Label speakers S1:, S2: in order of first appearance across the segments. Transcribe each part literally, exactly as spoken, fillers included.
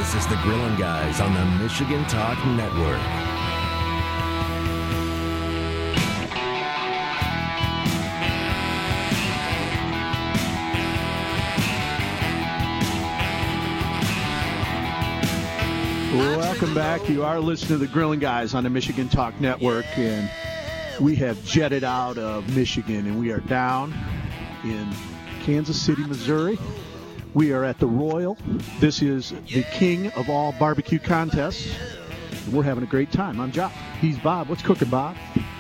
S1: This is the Grillin' Guys on the Michigan Talk Network.
S2: Welcome back. You are listening to the Grillin' Guys on the Michigan Talk Network, and we have jetted out of Michigan, and we are down in Kansas City, Missouri. We are at the Royal. This is the king of all barbecue contests, and we're having a great time. I'm Jock. He's Bob. What's cooking, Bob?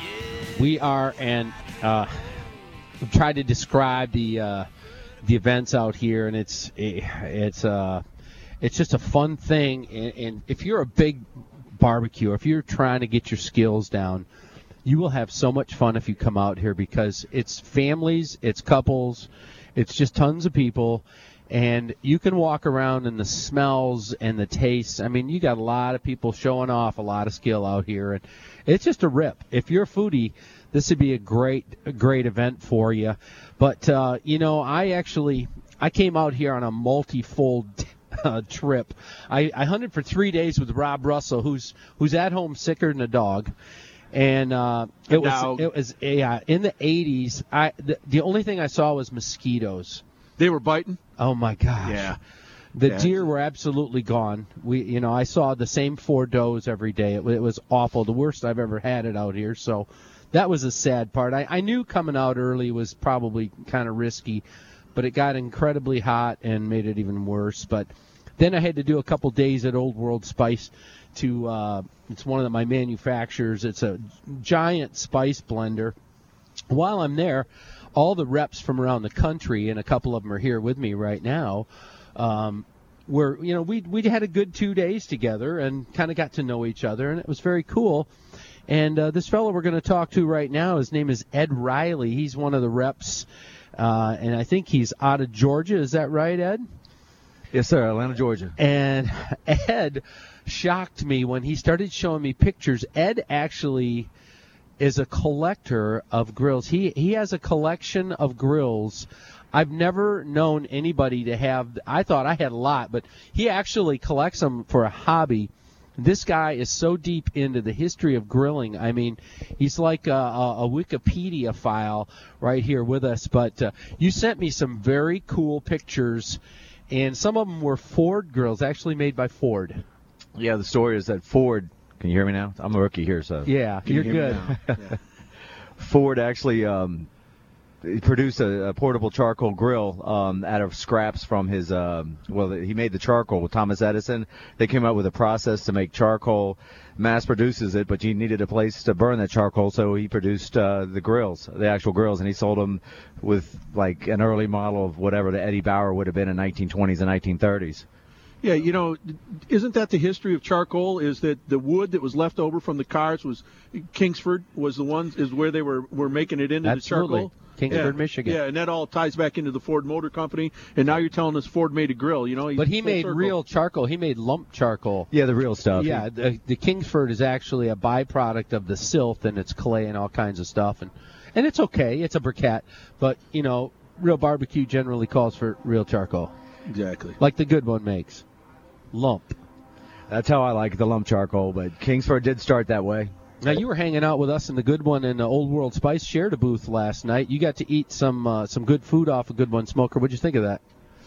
S3: We are, and uh, I've tried to describe the uh, the events out here, and it's it's uh it's just a fun thing. And, and if you're a big barbecue, if you're trying to get your skills down, you will have so much fun if you come out here, because it's families, it's couples, it's just tons of people. And you can walk around and the smells and the tastes. I mean, you got a lot of people showing off a lot of skill out here. And it's just a rip. If you're a foodie, this would be a great, a great event for you. But, uh, you know, I actually, I came out here on a multi-fold uh, trip. I, I hunted for three days with Rob Russell, who's who's at home sicker than a dog. And uh, it was,
S2: Now-
S3: it was yeah, in the eighties, I the, the only thing I saw was mosquitoes.
S2: They were biting?
S3: Oh my gosh!
S2: Yeah.
S3: The
S2: Yeah.
S3: deer were absolutely gone. We, you know, I saw the same four does every day. It, it was awful, the worst I've ever had it out here. So that was a sad part. I, I knew coming out early was probably kind of risky, but it got incredibly hot and made it even worse. But then I had to do a couple days at Old World Spice. To uh, it's one of my manufacturers. It's a giant spice blender. While I'm there, all the reps from around the country, and a couple of them are here with me right now, um, were, you know, we we had a good two days together and kind of got to know each other, and it was very cool. And uh, this fellow we're going to talk to right now, his name is Ed Riley. He's one of the reps, uh, and I think he's out of Georgia. Is that right, Ed?
S4: Yes, sir, Atlanta, Georgia.
S3: And Ed shocked me when he started showing me pictures. Ed actually is a collector of grills. He he has a collection of grills. I've never known anybody to have. I thought I had a lot, but he actually collects them for a hobby. This guy is so deep into the history of grilling. I mean, he's like a, a, a Wikipedia file right here with us. But uh, you sent me some very cool pictures, and some of them were Ford grills, actually made by Ford.
S4: Yeah, the story is that Ford, can you hear me now? I'm a rookie here, so.
S3: Yeah,
S2: Can you
S3: you're
S2: hear me
S3: good.
S2: now? Yeah.
S4: Ford actually um, produced a, a portable charcoal grill um, out of scraps from his, um, well, he made the charcoal with Thomas Edison. They came up with a process to make charcoal, mass produces it, but you needed a place to burn that charcoal, so he produced uh, the grills, the actual grills, and he sold them with like an early model of whatever the Eddie Bauer would have been in nineteen twenties and nineteen thirties.
S2: Yeah, you know, isn't that the history of charcoal? Is that the wood that was left over from the cars was Kingsford was the one is where they were, were making it into
S3: Absolutely.
S2: the charcoal?
S3: Kingsford,
S2: yeah.
S3: Michigan.
S2: Yeah, and that all ties back into the Ford Motor Company. And now you're telling us Ford made a grill. You know, he's
S3: But he
S2: full
S3: made
S2: circle.
S3: real charcoal. He made lump charcoal.
S4: Yeah, the real stuff.
S3: Yeah, the, the Kingsford is actually a byproduct of the silt, and it's clay and all kinds of stuff. And, and it's okay. It's a briquette. But, you know, real barbecue generally calls for real charcoal,
S2: Exactly.
S3: like the good one makes. Lump.
S4: That's how I like the lump charcoal, but Kingsford did start that way.
S3: Now, you were hanging out with us in the Good One and the Old World Spice shared a booth last night. You got to eat some uh, some good food off a Good One smoker. What'd you think of that?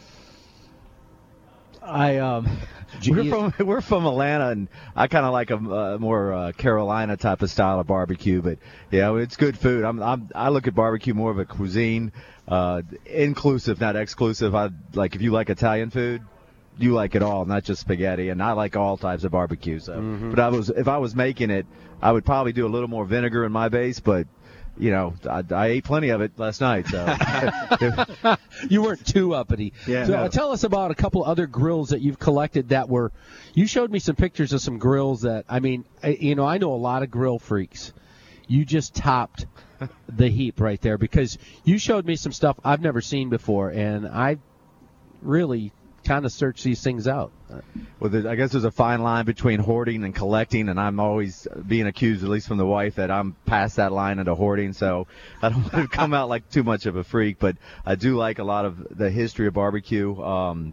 S4: I um, we're from we're from Atlanta, and I kind of like a uh, more uh, Carolina type of style of barbecue. But yeah, it's good food. I'm, I'm I look at barbecue more of a cuisine, uh, inclusive, not exclusive. I like if you like Italian food, you like it all, not just spaghetti. And I like all types of barbecue. So,
S3: Mm-hmm.
S4: but I was if I was making it, I would probably do a little more vinegar in my base, but. You know, I, I ate plenty of it last night. So
S3: You weren't too uppity.
S2: Yeah.
S3: So
S2: No.
S3: uh, tell us about a couple other grills that you've collected that were. You showed me some pictures of some grills that I mean, I, you know, I know a lot of grill freaks. You just topped the heap right there because you showed me some stuff I've never seen before, and I really kind of searched these things out.
S4: Well, there, I guess there's a fine line between hoarding and collecting, and I'm always being accused, at least from the wife, that I'm past that line into hoarding. So I don't want to come out like too much of a freak, but I do like a lot of the history of barbecue. Um,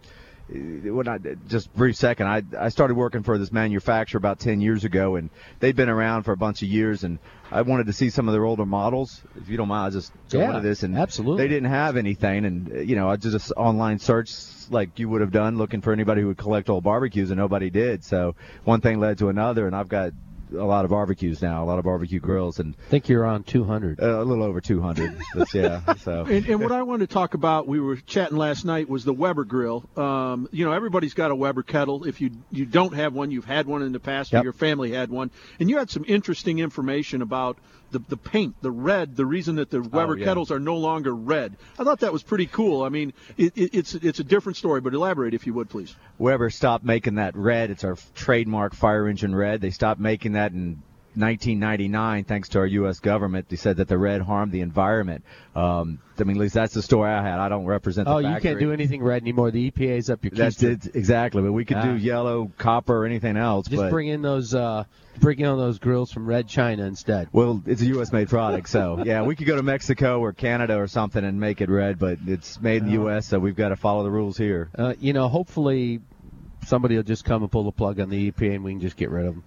S4: when I just a brief second, I I started working for this manufacturer about ten years ago, and they'd been around for a bunch of years, and I wanted to see some of their older models. If you don't mind, I'll just go
S3: yeah,
S4: into this, and
S3: absolutely.
S4: They didn't have anything, and you know, I just online search like you would have done, looking for anybody who would collect old barbecues, and nobody did. So one thing led to another, and I've got a lot of barbecues now, a lot of barbecue grills, and
S3: I think you're on two hundred.
S4: Uh, a little over two hundred. But yeah. So.
S2: And, and what I wanted to talk about, we were chatting last night, was the Weber grill. Um, you know, everybody's got a Weber kettle. If you you don't have one, you've had one in the past,
S4: yep.
S2: or your family had one, and you had some interesting information about the the paint, the red, the reason that the Weber
S4: oh, yeah.
S2: kettles are no longer red. I thought that was pretty cool. I mean, it, it, it's it's a different story, but elaborate if you would, please.
S4: Weber stopped making that red. It's our trademark fire engine red. They stopped making that in nineteen ninety-nine, thanks to our U S government. They said that the red harmed the environment. Um, I mean, at least that's the story I had. I don't represent the
S3: oh,
S4: factory.
S3: You can't do anything red anymore. The E P A's up your
S4: That's
S3: keister.
S4: it, exactly. But we could
S3: ah.
S4: do yellow, copper, or anything else.
S3: Just
S4: but,
S3: bring in those, uh, bring in those grills from Red China instead.
S4: Well, it's a U S made product, so yeah, we could go to Mexico or Canada or something and make it red, but it's made in the U S, so we've got to follow the rules here.
S3: Uh, you know, hopefully somebody will just come and pull the plug on the E P A and we can just get rid of them.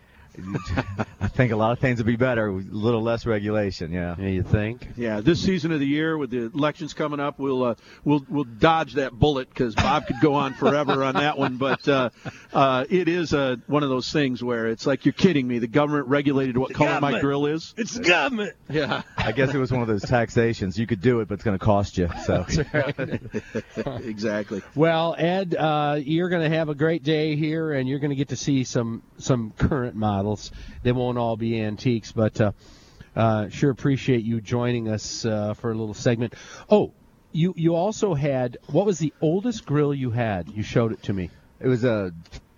S4: I think a lot of things would be better with a little less regulation. Yeah.
S3: Yeah, you think?
S2: Yeah, this season of the year with the elections coming up, we'll uh, we'll we'll dodge that bullet because Bob could go on forever on that one. But uh, uh, it is uh, one of those things where it's like, you're kidding me. The government regulated what color my grill is.
S3: It's the government.
S2: Yeah.
S4: I guess it was one of those taxations. You could do it, but it's going to cost you. So.
S2: Exactly.
S3: Well, Ed, uh, you're going to have a great day here, and you're going to get to see some some current models. They won't all be antiques, but uh, uh, sure appreciate you joining us uh, for a little segment. Oh, you you also had, what was the oldest grill you had? You showed it to me.
S4: It was a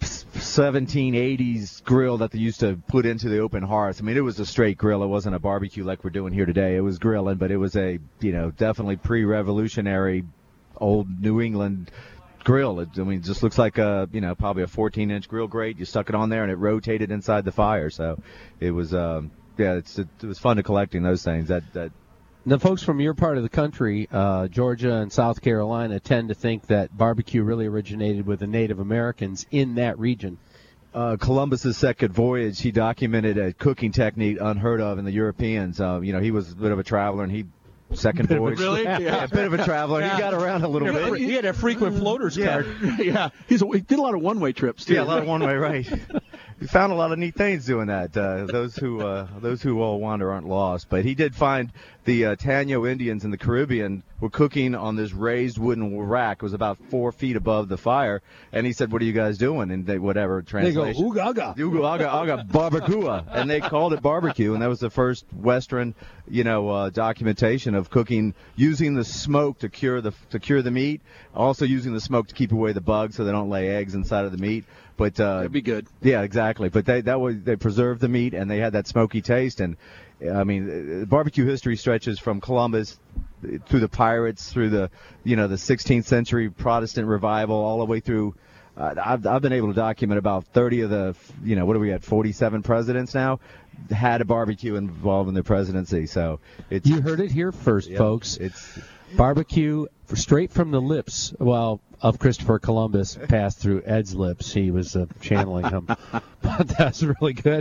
S4: seventeen eighties grill that they used to put into the open hearth. I mean, it was a straight grill. It wasn't a barbecue like we're doing here today. It was grilling, but it was a, you know, definitely pre-revolutionary old New England grill. It, I mean, it just looks like a, you know, probably a fourteen inch grill grate. You stuck it on there and it rotated inside the fire. So it was, um, yeah, it's, it, it was fun to collecting those things. That that.
S3: The folks from your part of the country, uh, Georgia and South Carolina, tend to think that barbecue really originated with the Native Americans in that region.
S4: Uh, Columbus's second voyage, he documented a cooking technique unheard of in the Europeans. Uh, you know, he was a bit of a traveler, and he second voyage.
S2: Really?
S4: Yeah. yeah, a bit of a traveler.
S2: Yeah.
S4: He got around a little
S2: Yeah,
S4: bit.
S2: he
S3: had a frequent floaters
S2: yeah.
S3: card.
S2: Yeah, He's a, he did a lot of one-way trips too.
S4: Yeah, a lot of one-way, right. We found a lot of neat things doing that. Uh, those who uh, those who all wander aren't lost. But he did find the uh, Taino Indians in the Caribbean were cooking on this raised wooden rack. It was about four feet above the fire. And he said, "What are you guys doing?" And they, whatever translation.
S3: They go, ooga aga.
S4: Ooga aga aga barbecue. And they called it barbecue. And that was the first Western, you know, uh, documentation of cooking using the smoke to cure the to cure the meat. Also using the smoke to keep away the bugs so they don't lay eggs inside of the meat. But uh,
S2: that'd be good.
S4: Yeah, exactly. But they that was they preserved the meat and they had that smoky taste. And I mean, barbecue history stretches from Columbus through the pirates, through the you know the sixteenth century Protestant revival, all the way through. Uh, I've I've been able to document about thirty of the you know what do we at forty-seven presidents now had a barbecue involved in their presidency. So it's
S3: you heard it here first,
S4: yep,
S3: folks.
S4: It's
S3: barbecue straight from the lips. Well. Of Christopher Columbus passed through Ed's lips. He was uh, channeling him. But that's really good.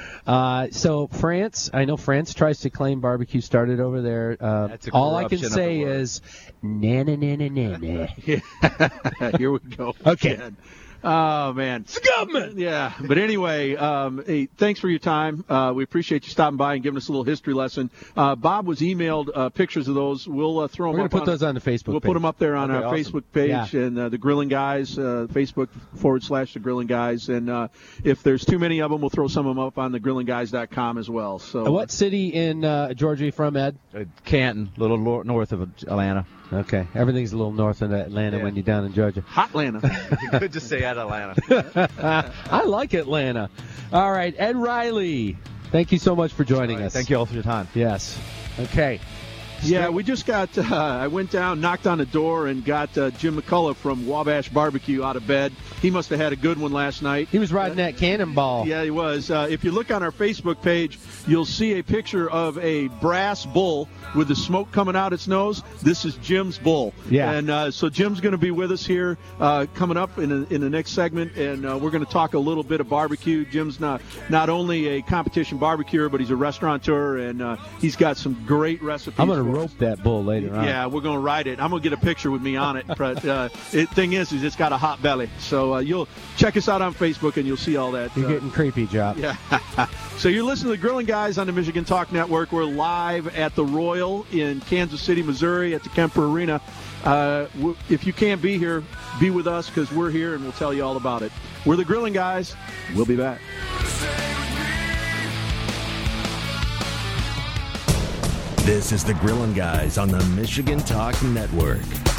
S3: Uh, so France, I know France tries to claim barbecue started over there. Uh,
S4: That's a
S3: all I can
S4: corruption of
S3: say
S4: the word.
S3: is, na na na na na na.
S2: Here we go.
S3: Okay.
S2: Again. Oh, man.
S3: It's the government.
S2: Yeah. But anyway, um, hey, thanks for your time. Uh, we appreciate you stopping by and giving us a little history lesson. Uh, Bob was emailed uh, pictures of those. We'll uh, throw them
S3: We're
S2: up.
S3: We're going to put
S2: on,
S3: those on the Facebook
S2: We'll
S3: page.
S2: put them up there on
S4: Okay,
S2: our
S4: awesome.
S2: Facebook page
S3: Yeah.
S2: and uh, the Grilling Guys, uh, Facebook forward slash the Grilling Guys. And uh, if there's too many of them, we'll throw some of them up on the grilling guys dot com as well. So
S3: Uh, what city in uh, Georgia are you from, Ed?
S4: uh, Canton, a little lo- north of Atlanta.
S3: Okay. Everything's a little north of Atlanta
S4: Yeah.
S3: when you're down in Georgia.
S2: Hotlanta.
S4: You could just say at Atlanta.
S3: I like Atlanta. All right, Ed Riley, thank you so much for joining
S4: All right,
S3: us.
S4: Thank you all for your time.
S3: Yes. Okay.
S2: Yeah, we just got, uh, I went down, knocked on the door, and got uh, Jim McCullough from Wabash Barbecue out of bed. He must have had a good one last night.
S3: He was riding that cannonball.
S2: Yeah, he was. Uh, if you look on our Facebook page, you'll see a picture of a brass bull with the smoke coming out its nose. This is Jim's bull.
S3: Yeah.
S2: And uh, so Jim's going to be with us here uh, coming up in, a, in the next segment, and uh, we're going to talk a little bit of barbecue. Jim's not, not only a competition barbecuer, but he's a restaurateur, and uh, he's got some great recipes.
S3: I'm going to
S2: for
S3: rope
S2: us.
S3: that bull later on.
S2: Yeah, we're going to ride it. I'm going to get a picture with me on it. But uh, the thing is, is it's got a hot belly. So uh, you'll check us out on Facebook, and you'll see all that.
S3: You're
S2: uh,
S3: getting creepy, Job.
S2: Yeah. So you're listening to the Grilling Guys on the Michigan Talk Network. We're live at the Royal in Kansas City, Missouri, at the Kemper Arena. Uh, w- if you can't be here, be with us because we're here and we'll tell you all about it. We're the Grilling Guys. We'll be back.
S1: This is the Grillin' Guys on the Michigan Talk Network.